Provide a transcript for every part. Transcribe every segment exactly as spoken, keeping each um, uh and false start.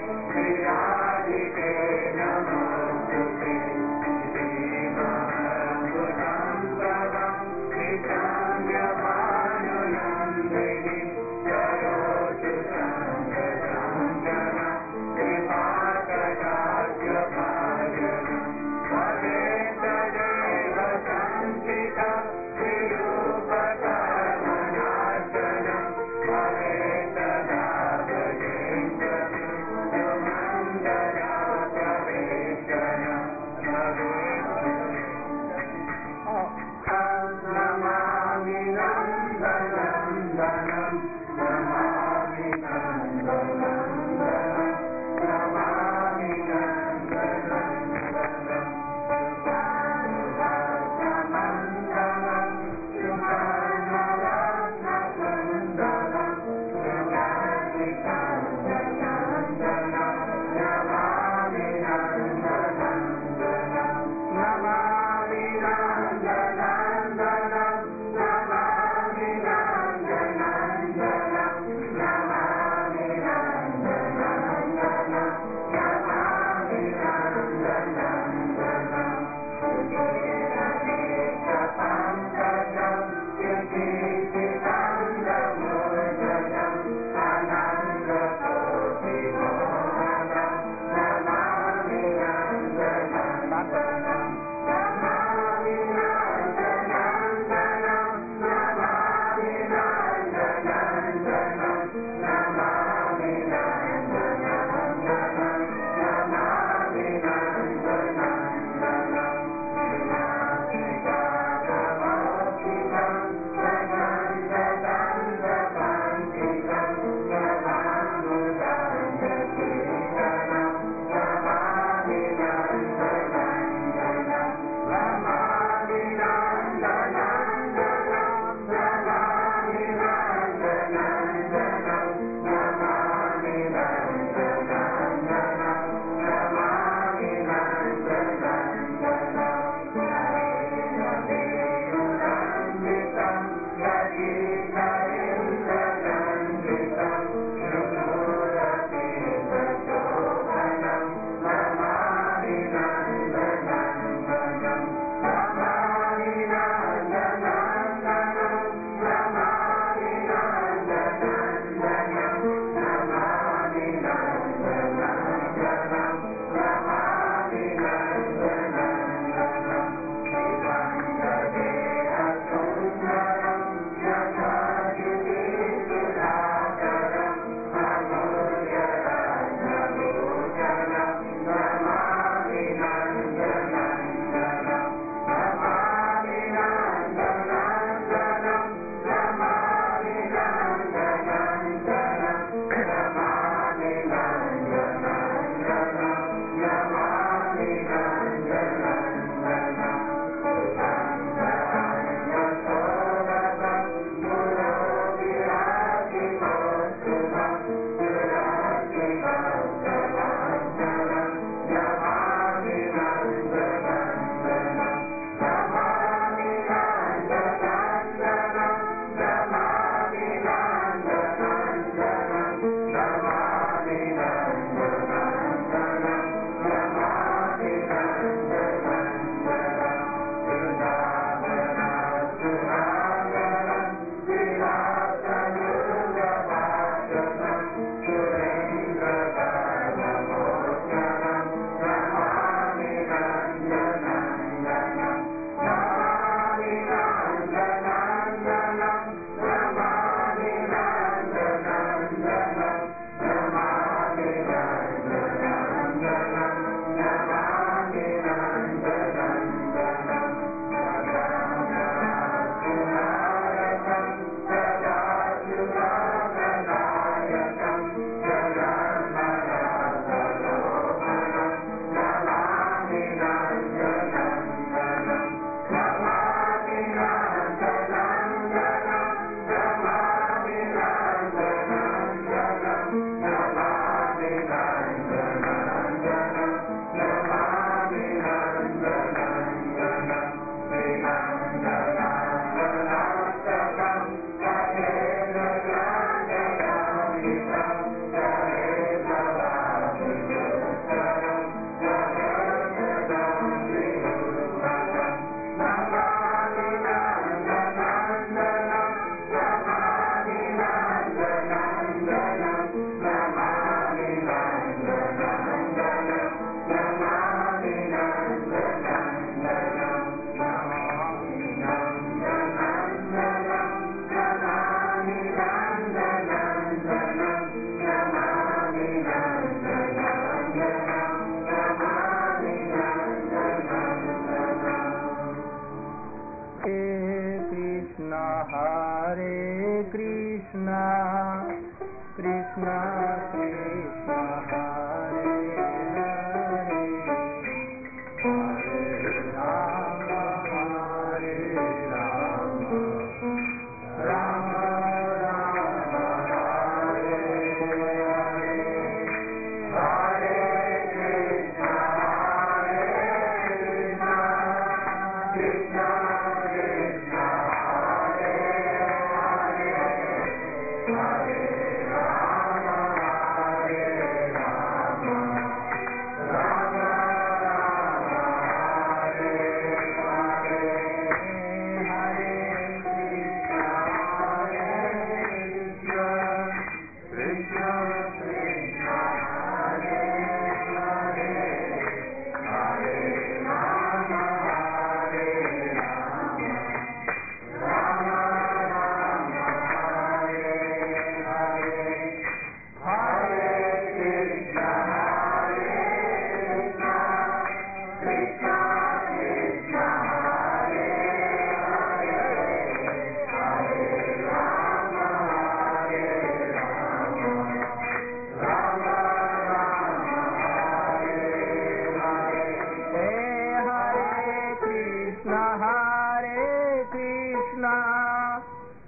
श्रियाधिके नमोस्तुते श्रीमहाम्बुधं प्रभं निशाम्यभानुनन्दिनी करोतु सङ्गसङ्गमं कृपाकटाक्षभाजनं भवेत् तदेव संस्थितं विरूपकर्मणार्चनं भवेत् तदा भजेन्द्रमिन्दुम्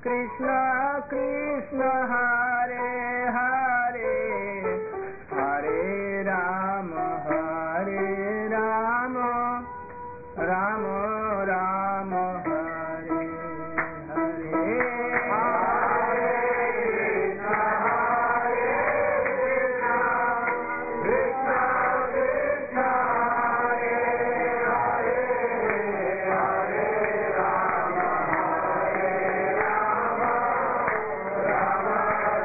कृष्ण कृष्ण हरे हरे हरे राम हरे राम राम राम हरे हरे Hare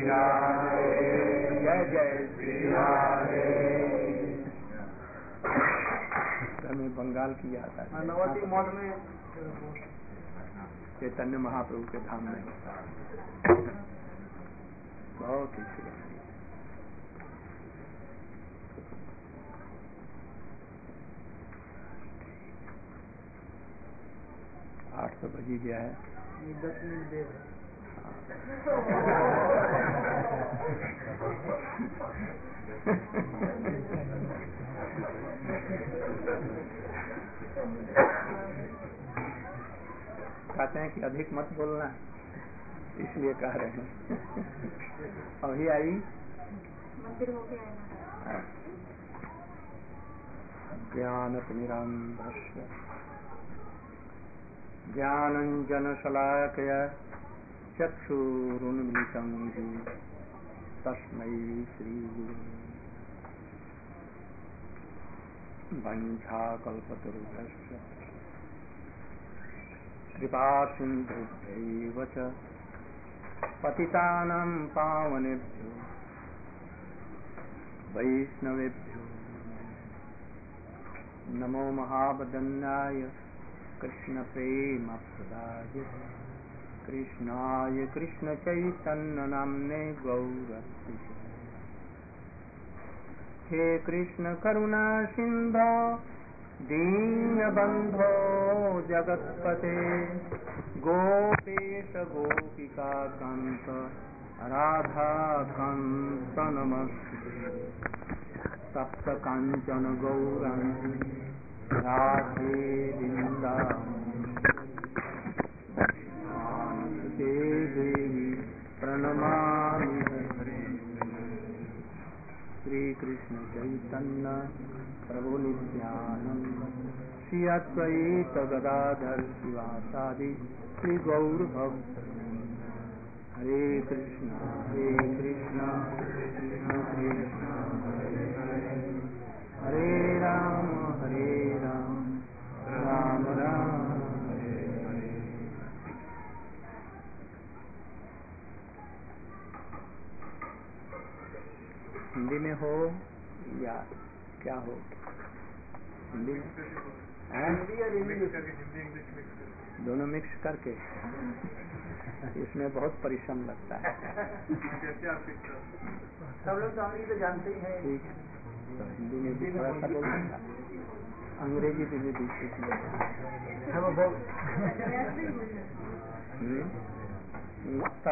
राधे, जय जय श्री राधे। हमें बंगाल की याद आ गई। नवती मठ में चैतन्य महाप्रभु के धाम में बहुत ही सुगंधी। आठ सौ बजी गया है। दस मिनट देर कहते हैं कि अधिक मत बोलना, इसलिए कह रहे हैं। अभी आई मंदिर हो गया है। ज्ञानतिमिरान्धस्य ज्ञानञ्जनशलाकया चक्षुरुन्मिलितं येन तस्मै श्रीगुरुवे वञ्चाकल्पतरुभ्यश्च कृपासिन्धुभ्यैव च पतितानां पावनेभ्यो वैष्णवेभ्यो नमो महावदन्याय कृष्णप्रेमप्रदाय कृष्णाय कृष्णचैतन्यनाम्ने गौरहृषे हे कृष्ण करुणा सिन्धो दीनबन्धो जगत्पते गोपेश गोपिका कान्त राधाकान्त नमस्ते तप्त काञ्चन गौराङ्गी राधे वृन्दावनेश्वरी देवी प्रणमामि हरे। श्री कृष्ण चैतन्य प्रभु नित्यानंद श्री अद्वैत गदाधर शिवासादि श्री गौर भक्त हरे कृष्ण हरे कृष्ण कृष्ण कृष्ण हरे हरे हरे राम हरे राम राम राम हरे हरे। हिंदी में हो या क्या हो? हिंदी में दोनों मिक्स करके इसमें बहुत परिश्रम लगता है। सब लोग तो अंग्रेजी तो जानते ही हैं। ठीक है, तो हिंदी में भी थोड़ा सा बोलूँगा, अंग्रेजी में भी बीच बीच में। तब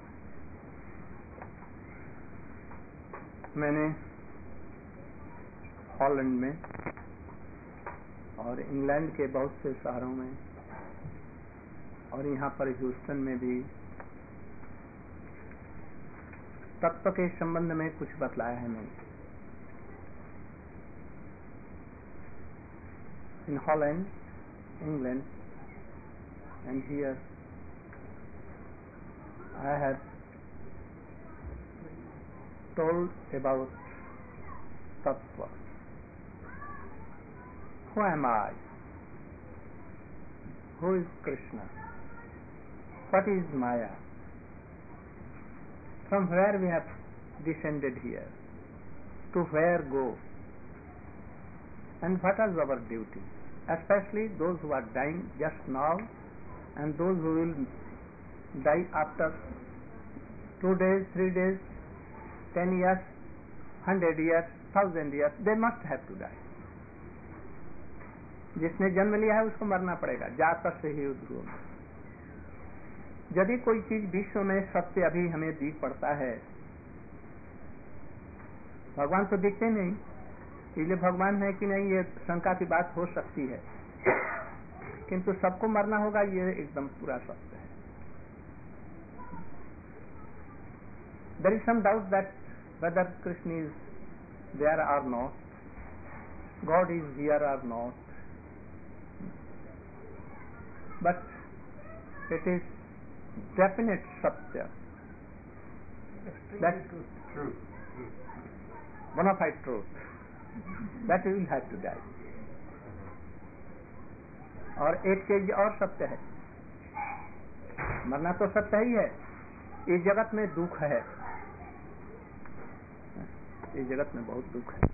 मैंने हॉलैंड में और इंग्लैंड के बहुत से शहरों में और यहाँ पर ह्यूस्टन में भी तत्व के संबंध में कुछ बतलाया है मैंने। In Holland, England and here I have told about Tattva. Who am I? Who is Krishna? What is Maya? From where we have descended here? To where go? And what is our duty? Especially those who are dying just now and those who will die after two days, three days, ten years, hundred years, thousand years, they must have to die. जिसने जन्म लिया है उसको मरना पड़ेगा, जात से ही उद्भव। यदि कोई चीज विश्व में सत्य अभी हमें दिख पड़ता है, भगवान तो दिखते नहीं, इसलिए भगवान है कि नहीं ये शंका की बात हो सकती है, किंतु सबको मरना होगा ये एकदम पूरा सत्य है। There is some doubt that whether Krishna is there or not, God is here or not, but it is definite satya, that truth, bona fide truth, that we will have to die. और एक चीज और सत्य है, मरना तो सत्य ही है। इस जगत में दुख है, इस जगत में बहुत दुख है।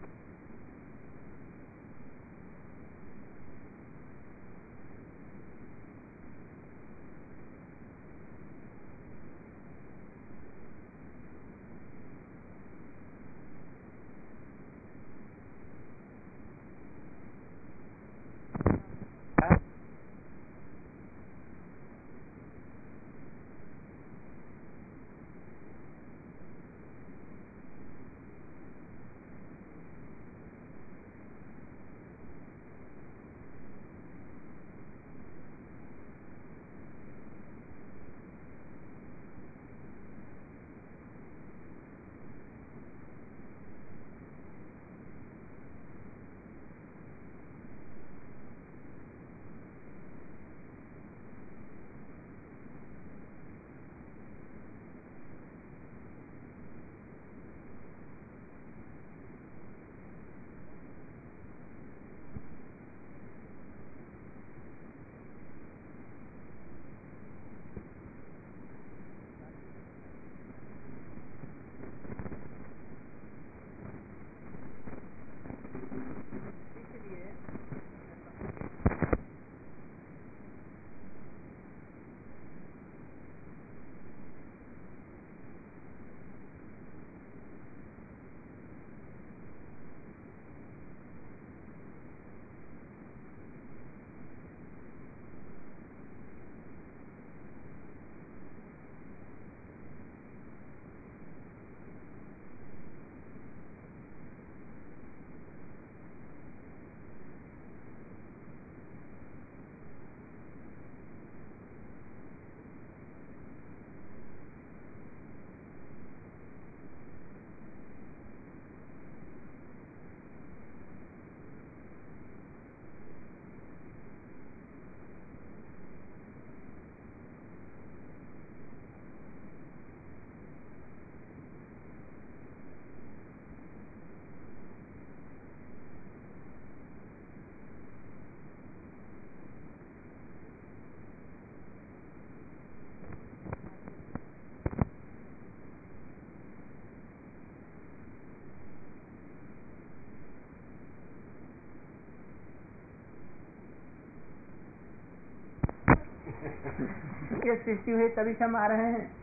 ये सृष्टि हुई तभी से हम आ रहे हैं।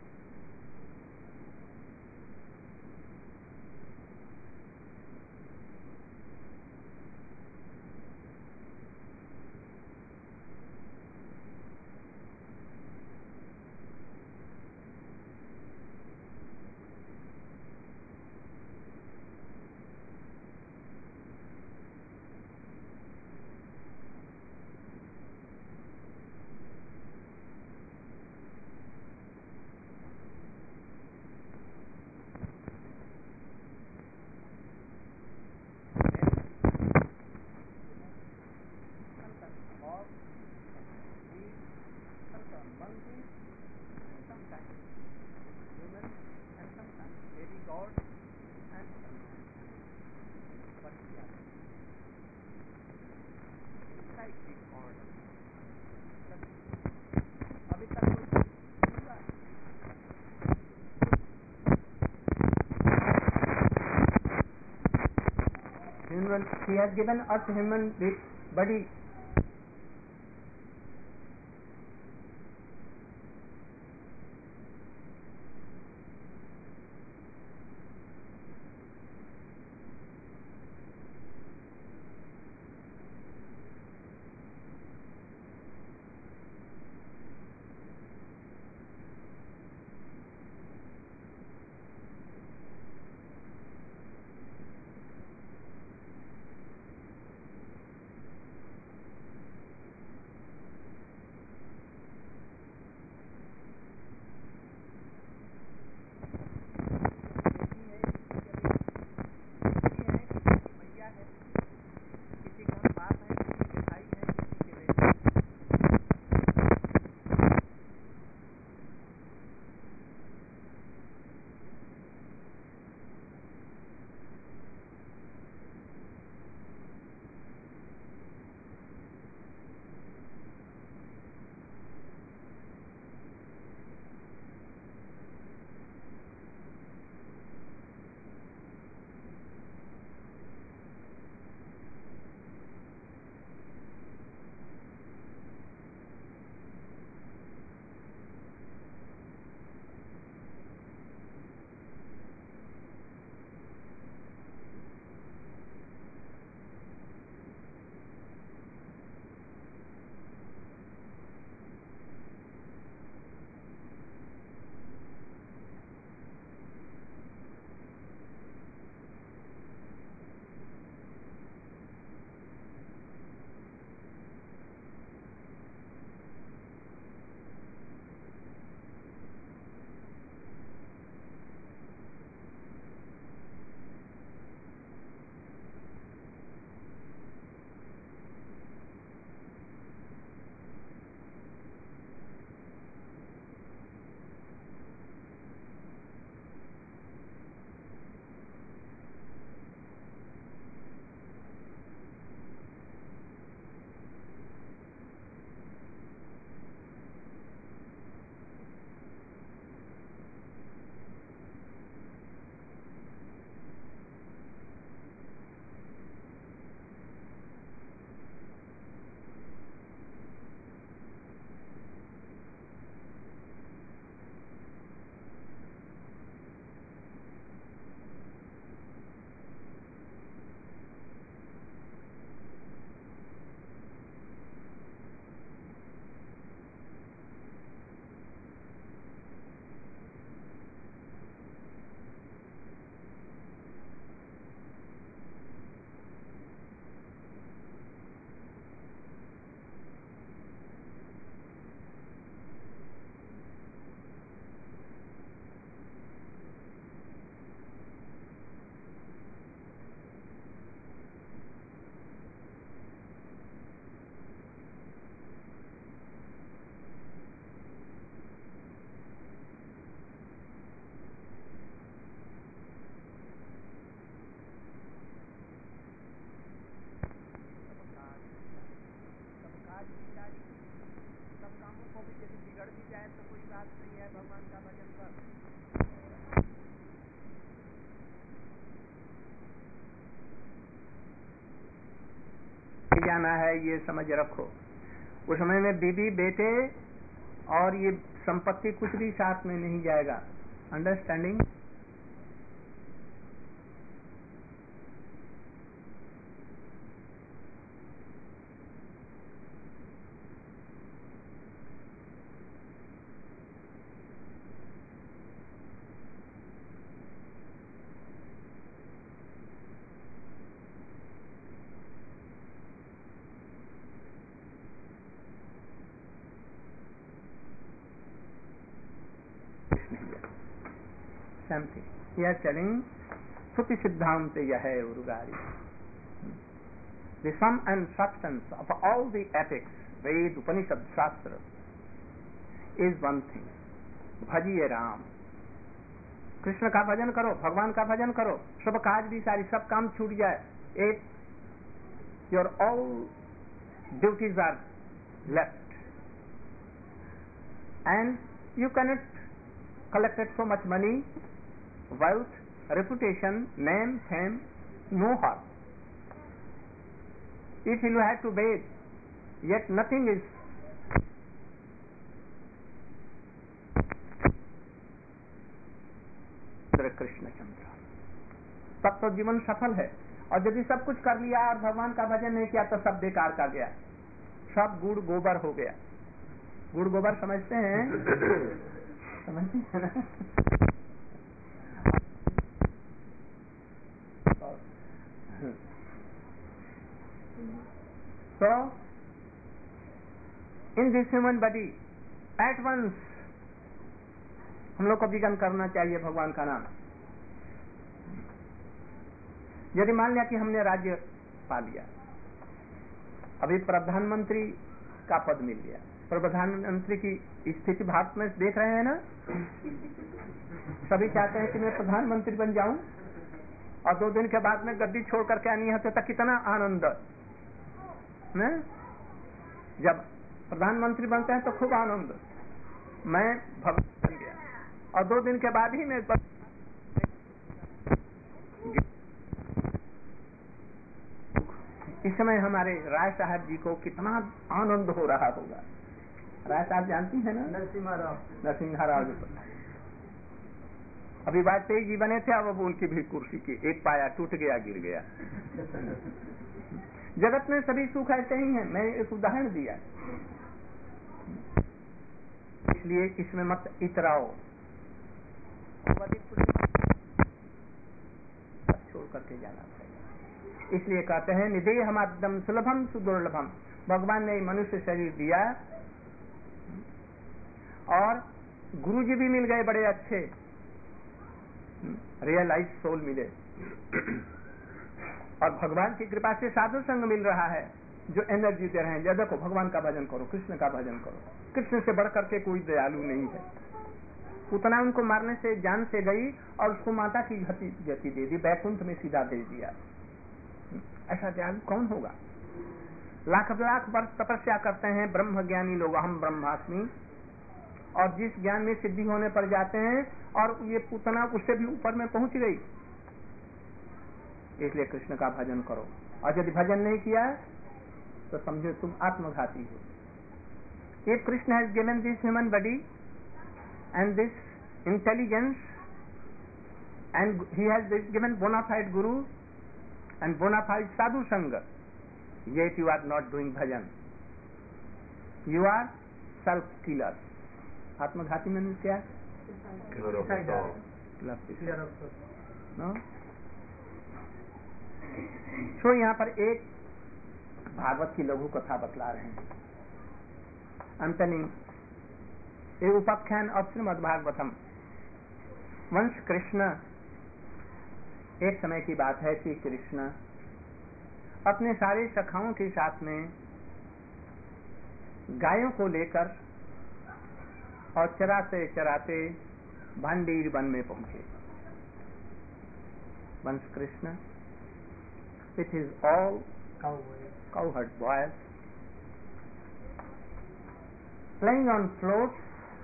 Human, he has given us human body. जाना है, ये समझ रखो। उस समय में बीबी बेटे और ये संपत्ति कुछ भी साथ में नहीं जाएगा। Understanding? Something. We are telling Suti Siddhanta Yahay Urugari. The sum and substance of all the epics, Ved, Upanishad, Shastra, is one thing. Bhajiye Ram. Krishna का भजन करो, भगवान का भजन करो, सब काज भी सारी सब काम छूट जाए. एक your all duties are left, and you cannot collect so much money, wealth, reputation, name, fame, no harm. If you have to beg, yet nothing is Krishna चंद्र, तब तो जीवन सफल है. और यदि सब कुछ कर लिया और भगवान का भजन नहीं किया तो सब बेकार का गया, सब गुड़ गोबर हो गया. गुड़ गोबर समझते हैं? समझते हैं ना? So, in this human body, at once हम लोग को विज्ञान करना चाहिए भगवान का नाम. यदि मान लिया कि हमने राज्य पा लिया, अभी प्रधानमंत्री का पद मिल गया, प्रधानमंत्री की स्थिति भारत में देख रहे हैं ना, सभी चाहते हैं कि मैं प्रधानमंत्री बन जाऊं और दो दिन के बाद में गद्दी छोड़ करके आनी है, तो कितना आनंद न? जब प्रधानमंत्री बनते हैं तो खूब आनंद, मैं भगवान बन गया, और दो दिन के बाद ही मैं इस समय हमारे राय साहब जी को कितना आनंद हो रहा होगा. राय साहब जानती है ना? नरसिम्हा राव. नरसिम्हा राव जी. अभी वाजपेयी जी बने थे, अब उनकी भी कुर्सी की एक पाया टूट गया, गिर गया. जगत में सभी सुख ऐसे ही हैं. मैं एक उदाहरण दिया, इसलिए इसमें मत इतराओ, छोड़ करके जाना चाहिए. इसलिए कहते हैं निदेह हमादम सुलभम सुदुर्लभम. भगवान ने मनुष्य शरीर दिया और गुरु जी भी मिल गए बड़े अच्छे, रियलाइज सोल मिले, और भगवान की कृपा से साधु संग मिल रहा है जो एनर्जी दे रहे हैं. देखो भगवान का भजन करो, कृष्ण का भजन करो. कृष्ण से बढ़ करके कोई दयालु नहीं है. उतना उनको मारने से जान से गई और उसको माता की गति गति दे दी, बैकुंठ में सीधा भेज दिया. ऐसा दयालु कौन होगा? लाख लाख वर्ष तपस्या करते हैं ब्रह्म ज्ञानी लोग, हम ब्रह्मास्मि, और जिस ज्ञान में सिद्धि होने पर जाते हैं, और ये पूतना उससे भी ऊपर में पहुंच गई. इसलिए कृष्ण का भजन करो, और यदि भजन नहीं किया तो समझो तुम आत्मघाती हो. If Krishna has given this human body and this intelligence, and he has given bona fide guru and bona fide sadhu sangha, yet you are not doing bhajan, you are self killer. आत्मघाती में क्या? सो यहाँ पर एक भागवत की लघु कथा बतला रहे हैं. अंतनी एक उपाख्यान of श्रीमद् भागवतम. वंश कृष्ण, एक समय की बात है कि कृष्ण अपने सारे सखाओं के साथ में गायों को लेकर और चराते चराते भांडीर वन में पहुंचे. वंश Krishna with his all cowherd boys playing on floats,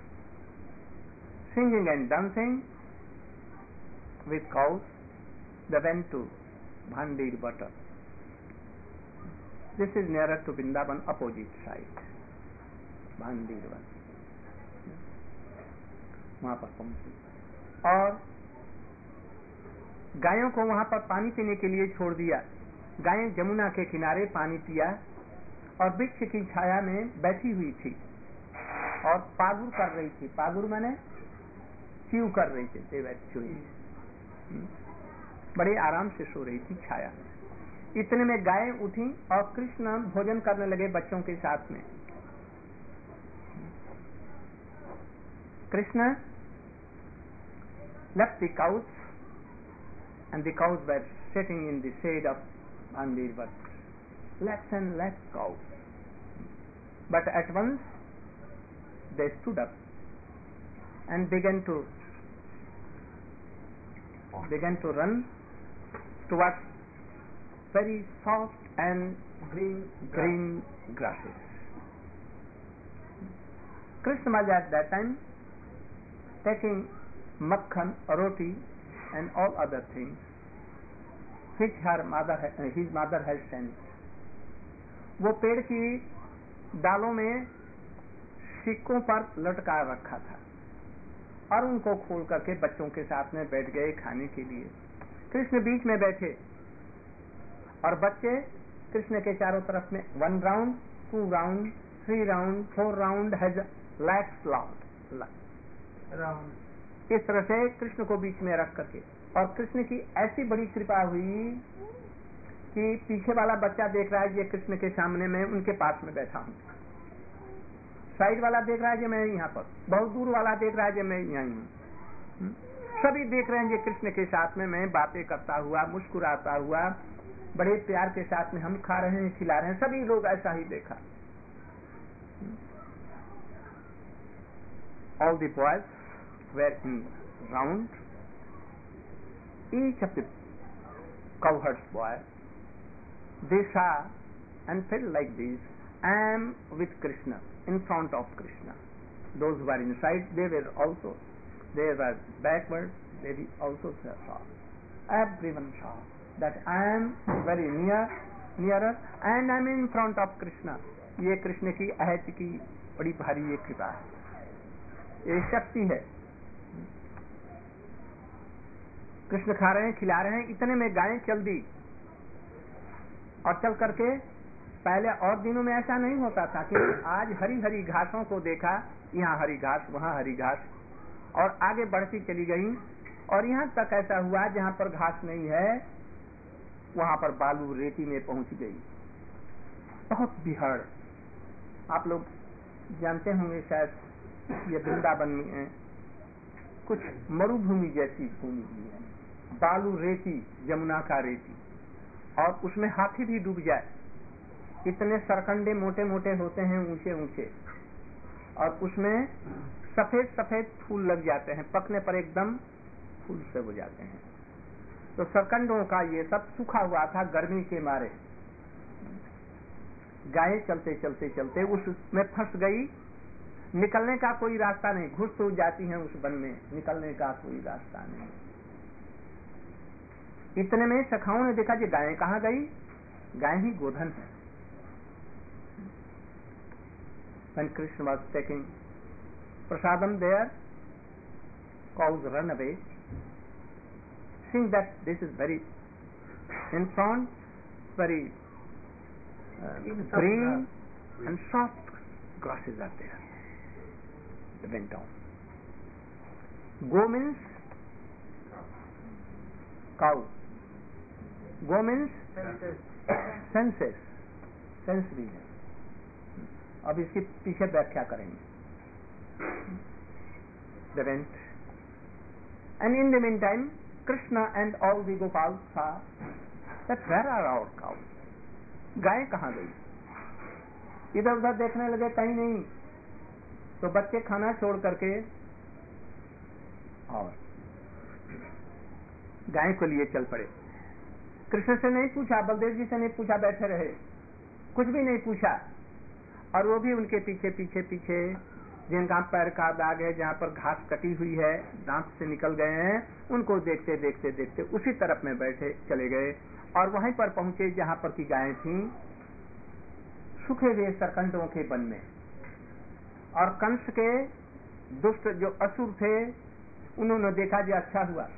singing and dancing with cows, they went to Bhandir Butter. This is nearer to Vrindavan, opposite side, Bhandirvan, वहां पर पहुंचे और गायों को वहां पर पानी पीने के लिए छोड़ दिया। गायें जमुना के किनारे पानी पिया और वृक्ष की छाया में बैठी हुई थी और पागुर कर रही थी। पागुर माने च्यू कर रही थी, they were chewing। बड़े आराम से सो रही थी छाया में। इतने में गायें उठी और कृष्ण भोजन करने लगे बच्चों के साथ में। Krishna left the cows and the cows were sitting in the shade of Bhandirvat, lakhs and lakhs cows. But at once they stood up and began to began to run towards very soft and green green grasses. Krishna was at that time taking makhan, roti, and all other things which her mother, his mother had sent. वो पेड़ की डालों में सिक्कों पर लटका रखा था और उनको खोल करके बच्चों के साथ में बैठ गए खाने के लिए। कृष्ण बीच में बैठे और बच्चे कृष्ण के चारों तरफ में one round, two round, three round, four round, हैज लैक्स राउंड, इस तरह से कृष्ण को बीच में रख करके। और कृष्ण की ऐसी बड़ी कृपा हुई कि पीछे वाला बच्चा देख रहा है ये कृष्ण के सामने मैं उनके पास में बैठा हूं, साइड वाला देख रहा है कि मैं यहाँ पर, बहुत दूर वाला देख रहा है कि मैं यहीं हूँ। सभी देख रहे हैं ये कृष्ण के साथ में मैं बातें करता हुआ, मुस्कुराता हुआ, बड़े प्यार के साथ में हम खा रहे हैं, खिला रहे हैं। सभी लोग ऐसा ही देखा। All the boys were in round. Each of the cowherds boys, they saw and felt like this, I am with Krishna, in front of Krishna. Those who were inside, they were also, they were backward, they also saw. Everyone saw that I am very near, nearer, and I am in front of Krishna. ये कृष्ण की अहत की बड़ी भारी ये कृपा है, ये शक्ति है। कृष्ण खा रहे हैं, खिला रहे हैं। इतने में गायें चल दी और चल करके, पहले और दिनों में ऐसा नहीं होता था कि आज हरी हरी घासों को देखा, यहाँ हरी घास, वहाँ हरी घास, और आगे बढ़ती चली गई और यहाँ तक ऐसा हुआ जहाँ पर घास नहीं है वहाँ पर बालू रेती में पहुंच गई। बहुत बिहार, आप लोग जानते होंगे शायद, ये वृंदावन में कुछ मरुभूमि जैसी भूमि भी है, बालू रेती, यमुना का रेती, और उसमें हाथी भी डूब जाए, इतने सरकंडे मोटे मोटे होते हैं, ऊंचे ऊंचे, और उसमें सफेद सफेद फूल लग जाते हैं, पकने पर एकदम फूल से हो जाते हैं। तो सरकंडों का ये सब सूखा हुआ था गर्मी के मारे। गायें चलते चलते चलते उसमें फंस गई, निकलने का कोई रास्ता नहीं, घुस तो जाती हैं उस वन में, निकलने का कोई रास्ता नहीं। इतने में सखाओं ने देखा कि गायें कहाँ गई, गाय ही गोधन है। When Krishna was taking prasadam there, cows run away, seeing that this is very in front, very uh, green and soft grasses are there. They went down. Go means cow. Go means senses, sensory. अब इसकी पीछे व्याख्या करेंगे। They went, and in the meantime, Krishna and all the Gopals saw that where are our cows? गाय कहाँ गई? इधर उधर देखने लगे, कहीं नहीं। तो बच्चे खाना छोड़ करके और गाय को लिए चल पड़े। कृष्ण से नहीं पूछा, बलदेव जी से नहीं पूछा, बैठे रहे, कुछ भी नहीं पूछा। और वो भी उनके पीछे पीछे पीछे, जिनका पैर का दाग है, जहाँ पर घास कटी हुई है, दांत से निकल गए हैं, उनको देखते देखते देखते उसी तरफ में बैठे चले गए और वहीं पर पहुंचे जहाँ पर की गायें थीं। सूखे हुए सरकंडों के वन में, और कंस के दुष्ट जो असुर थे उन्होंने देखा जो अच्छा हुआ,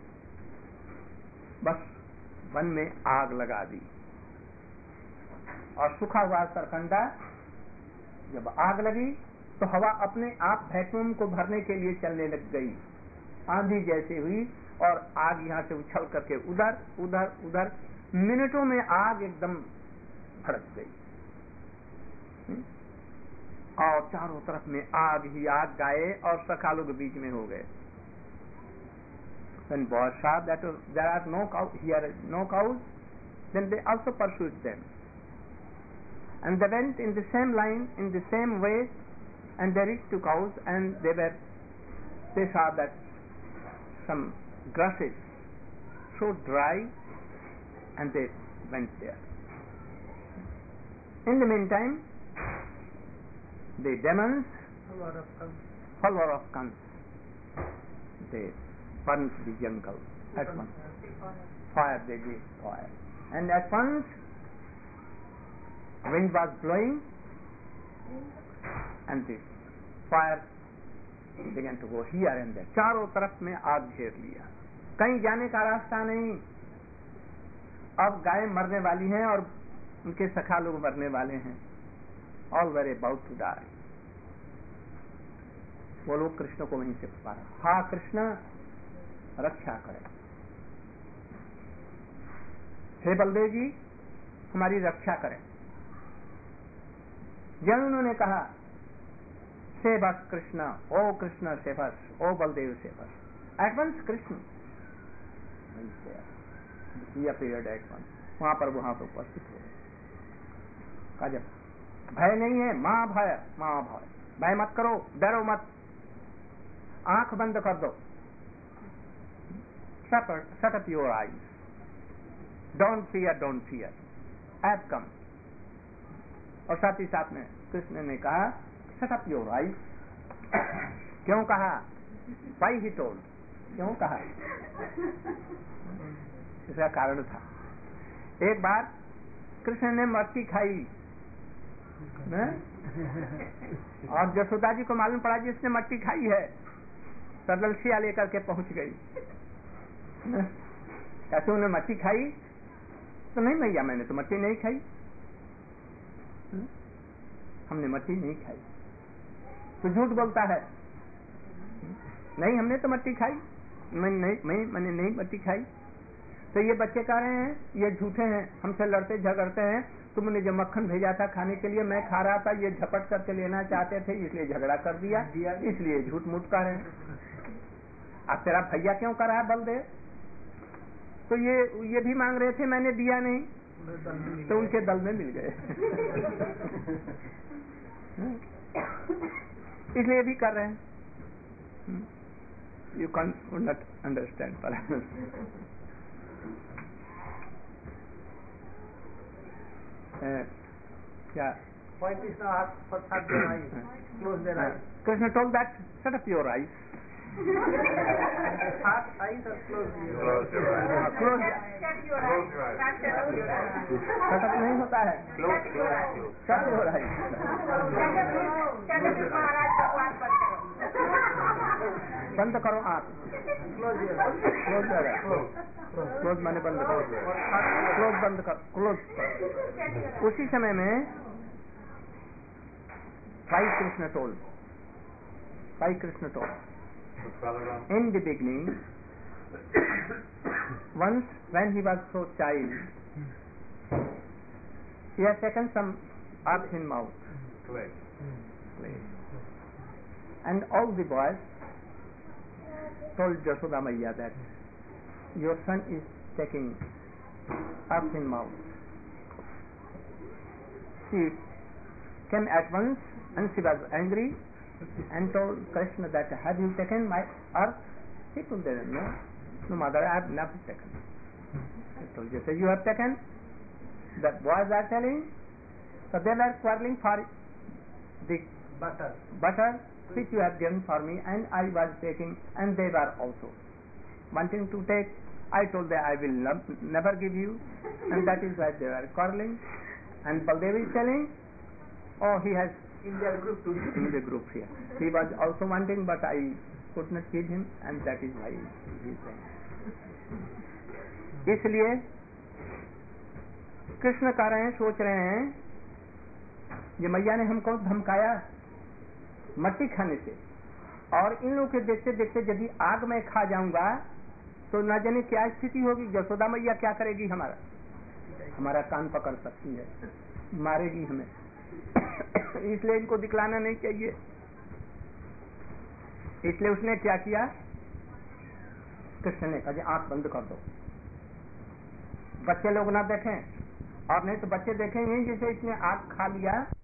बस वन में आग लगा दी, और सूखा हुआ सरकंडा जब आग लगी तो हवा अपने आप वैक्यूम को भरने के लिए चलने लग गई, आंधी जैसे हुई, और आग यहाँ से उछल करके उधर उधर उधर, मिनटों में आग एकदम भड़क गई, और चारों तरफ में आग ही आग, गाय और सखालों के बीच में हो गए। When boys saw that there are no cows here, no cows, then they also pursued them, and they went in the same line, in the same way, and they reached to cows, and they were, they saw that some grasses so dry, and they went there. In the meantime, the demons, follower of Kans, they burnt the jungle at once. Fire, they gave fire, and at once wind was blowing, and the fire began to go here and there. चारों तरफ में आग घेर लिया, कहीं जाने का रास्ता नहीं। अब गाय मरने वाली हैं और उनके सखा लोग मरने वाले हैं। All were about to die. वो लोग कृष्ण को वहीं से पुकारा, हा कृष्ण रक्षा करें, हे बलदेव जी हमारी रक्षा करें। जब उन्होंने कहा save us Krishna, O Krishna save us, O Baladev save us, at once Krishna he appeared at once, वहां पर वहां पर उपस्थित हो गए। कहा जब भय नहीं है, मां भय, मां भय, भय मत करो, डरो मत, आंख बंद कर दो, shut up your eyes, don't fear, don't fear, I have come। और साथ ही साथ में कृष्ण ने कहा shut up your eyes। क्यों कहा? why he told, क्यों कहा? इसका कारण था, एक बार कृष्ण ने मट्टी खाई न? और जसोदा जी को मालूम पड़ा जिसने मट्टी खाई है, सरलसिया लेकर के पहुंच गई। कैसे उन्हें मट्टी खाई? तो नहीं भैया मैंने तो मट्टी नहीं खाई, हमने मट्टी नहीं खाई। तो झूठ बोलता है, नहीं हमने तो मट्टी खाई, मैं नहीं मैं मैंने नहीं मट्टी खाई। तो ये बच्चे कह रहे हैं ये झूठे हैं, हमसे लड़ते झगड़ते हैं, तुमने जो मक्खन भेजा था खाने के लिए मैं खा रहा था, ये झपट करके लेना चाहते थे इसलिए झगड़ा कर दिया, इसलिए झूठ मूठ कर रहे हैं। अब तेरा भैया क्यों कर रहा है बलदेव? तो ये ये भी मांग रहे थे, मैंने दिया नहीं, तो उनके दल में मिल गए। इसलिए भी कर रहे हैं। यू कैन नॉट अंडरस्टैंड पर क्या Why Krishna asked for shut their eyes, close their eyes? Krishna told that shut up your eyes. Shut eyes or close your eyes? Close your eyes. Close Shut your eyes. Close your eyes. Shut your eyes. shut up नहीं होता है, Close, close, close. shut your eyes। महाराज भगवान बंद करो आँख, Close your eyes. Close करो, close माने बंद करो, क्लोज बंद कर, क्लोज। उसी समय में भाई कृष्ण टोल, भाई कृष्ण टोल in the beginning, once when he was so child, he had taken some earth in mouth, Clay. clay, and all the boys told Jashoda Maiya that your son is taking earth in mouth. She came at once and she was angry and told Krishna that have you taken my earth? He told her no, no mother, I have never taken. He told her, so you have taken? The boys are telling, so they were quarreling for the Butter. butter which you have given for me, and I was taking, and they were also wanting to take. I told them I will no, never give you, and that is why they were quarreling. And Baldev is telling, Oh, he has in their group too. in the group here. He was also wanting, but I could not feed him, and that is why he is saying. इसलिए कृष्ण कह रहे हैं, सोच रहे हैं ये मैया ने हमको धमकाया मट्टी खाने से, और इन लोगों के देखते देखते यदि आग में खा जाऊंगा तो न जाने क्या स्थिति होगी। यशोदा मैया क्या करेगी, हमारा हमारा कान पकड़ सकती है, मारेगी हमें। इसलिए इनको दिखलाना नहीं चाहिए। इसलिए उसने क्या किया, कृष्ण ने कहा आंख बंद कर दो, बच्चे लोग ना देखें, और नहीं तो बच्चे देखेंगे जैसे इसने आग खा लिया